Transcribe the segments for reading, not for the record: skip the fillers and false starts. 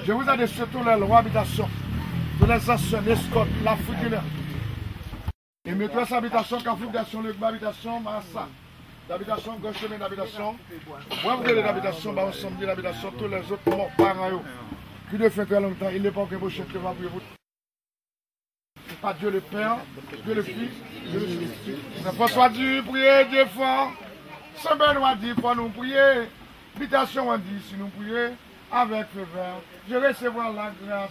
Je vous adresse surtout les lois d'habitation, de les anciens, escortes, l'Afrique du Nord. Et mettez sa habitation, Carrefour le habitation, Massa, l'habitation, gauche chemin d'habitation. Moi, vous voulez l'habitation, ensemble de l'habitation, tous les autres morts parents, qui de fait très longtemps, il n'est pas que vos chefs que va pour vous. Pas Dieu le Père, Dieu le Fils, Dieu le Saint-Esprit. François dit, priez, Dieu fort. Saint Benoît dit, pour nous prier. Habitation, on dit, si nous prions, avec ferveur, je recevrai la grâce.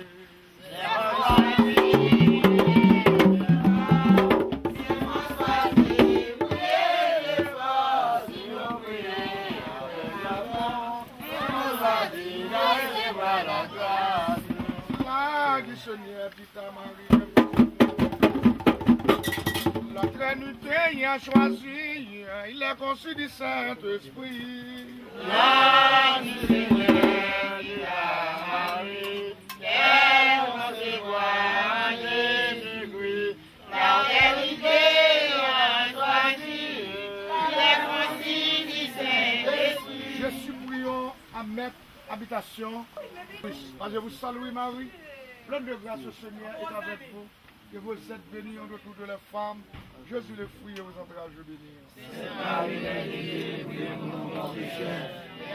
La Trinité y a choisi, il est conçu du Saint-Esprit. La du Seigneur qui a Marie, qu'elle concevoir Jésus-Christ. La Trinité a choisi, il est conçu du Saint-Esprit. Je suis priant à mettre habitation. Je vous salue Marie. Pleine de grâce au Seigneur est avec vous. Que vous êtes bénis en retour de les femmes. Jésus le fruit et vos entrailles bénis. Sainte Marie, Mère de Dieu, priez pour nous pauvres pécheurs.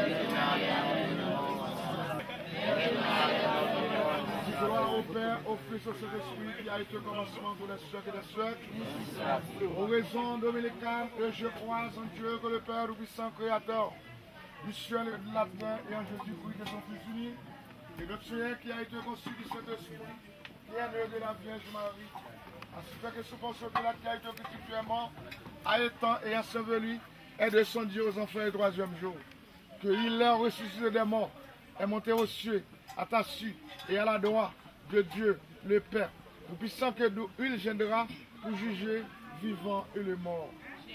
Gloire au Père, au Fils, au Saint-Esprit, qui a été au commencement pour les siècles et les siècles. Aux raisons dominicales, et je crois en Dieu que le Père, le puissant Créateur du ciel et de la terre, et en Jésus-Christ de son Fils unique. Et notre Seigneur qui a été conçu du Saint-Esprit, qui est né de la Vierge Marie, ainsi fait que sous pensée de la qui a été continuellement, a été et enseveli, est descendu aux enfers le troisième jour. Qu'il est ressuscité des morts, est monté aux cieux, attaché et à la droite de Dieu, le Père, pour puissant que d'où il viendra pour juger vivants et les morts.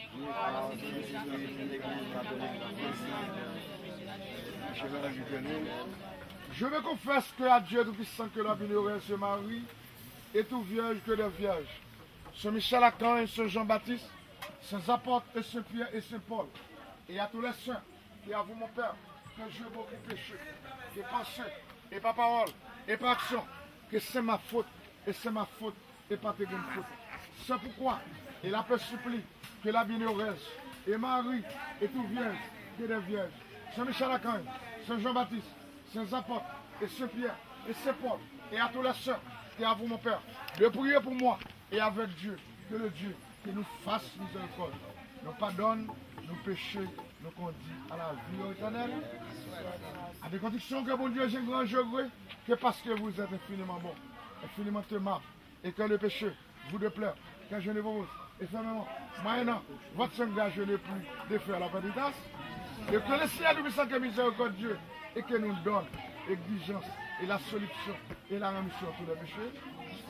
Je me confesse que à Dieu Tout-Puissant que la bienheureuse se Marie est tout vierge que des vierges. Saint Michel Archange et Saint Jean-Baptiste, Saint Apôtres et Saint Pierre et Saint Paul, et à tous les saints, et à vous mon Père, que j'ai beaucoup péché, et pensé, et par parole, et par action, que c'est ma faute, et c'est ma faute, et pas tes bonnes fautes. C'est pourquoi il a fait supplie que la bienheureuse et Marie est tout vierge que des vierges. Saint Michel Archange, Saint Jean-Baptiste, Saint Apôtres et Saint Pierre et Saint Paul, et à tous les saints, et à vous mon Père, de prier pour moi et avec Dieu, que le Dieu qui nous fasse miséricorde, nous pardonne nos péchés, nous conduit à la vie éternelle. À des conditions que mon Dieu, j'ai grand regret, que parce que vous êtes infiniment bon, infiniment aimable, et que le péché vous déplaire, que je ne vous et fermement, maintenant, votre Seigneur, je n'ai plus de faire la pénitence, et que le Seigneur nous sent que miséricorde Dieu, et que nous donne l'exigence et la solution et la rémission de tous les péchés.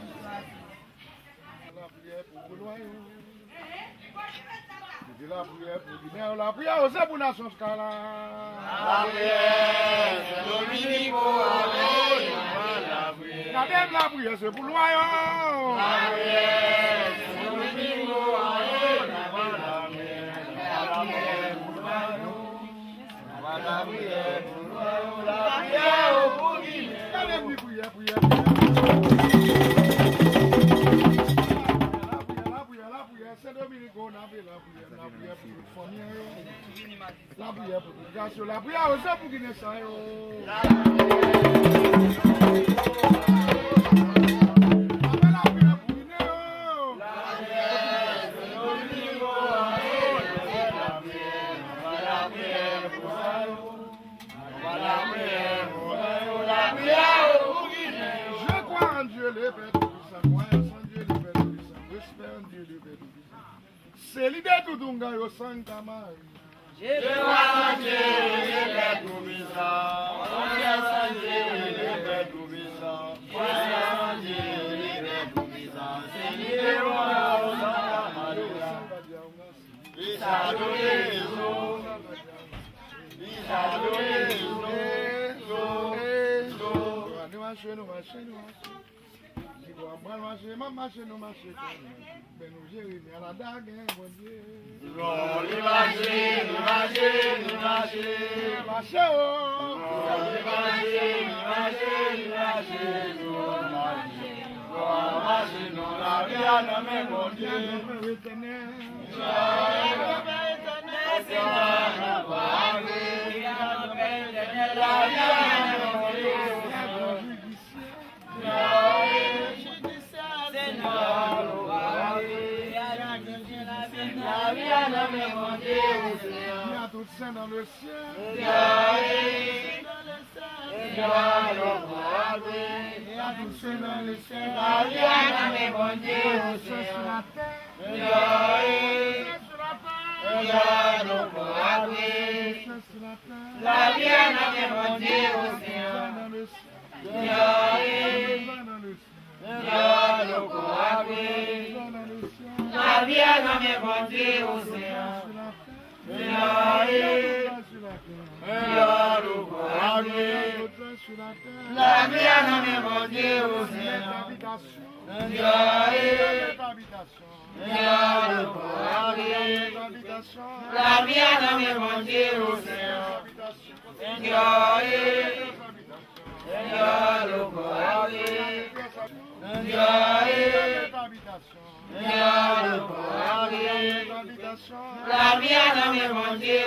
La prière pour vous loyaux. La prière pour Guinée, la prière aux abonnations scala. La prière, c'est Dominico, la prière. La prière, c'est pour loyaux. La prière, c'est Dominico, la prière. La prière pour loyaux. La prière pour Guinée. La prière, c'est Dominico, la prière pour toute famille, la prière pour toute nation, la prière aussi pour Guinée. Je crois en Dieu le Père Tout-Puissant, croyance en Dieu le Père Tout-Puissant, j'espère en Dieu le Père Tout-Puissant. C'est l'idée tout le monde au Santa Marie. Je crois en Dieu le Père Tout-Puissant, croyance en Dieu le Père Tout-Puissant, croyance en Dieu le Père Tout-Puissant. C'est l'idée au Santa Marie. Il s'est donné les eaux, il s'est donné les eaux. Moi, marcher, nous marcher. Ben, nous gérer, à la dague, mon Dieu. Marcher. Marcher, oh. Marcher, non, la vie à la même, mon Dieu. Tout saint dans le ciel. Il y a tout saint dans le ciel. La vie à la même, mon Dieu. Sur la terre. Il y a la vie à la même, mon Dieu. Il y a la vie à la même, mon Dieu. La vie à la même, mon Dieu. La vie à la même, mon Dieu. La vie à la même, mon Dieu.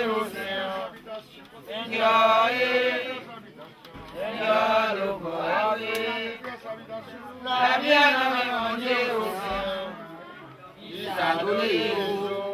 La vie à la même, mon Dieu.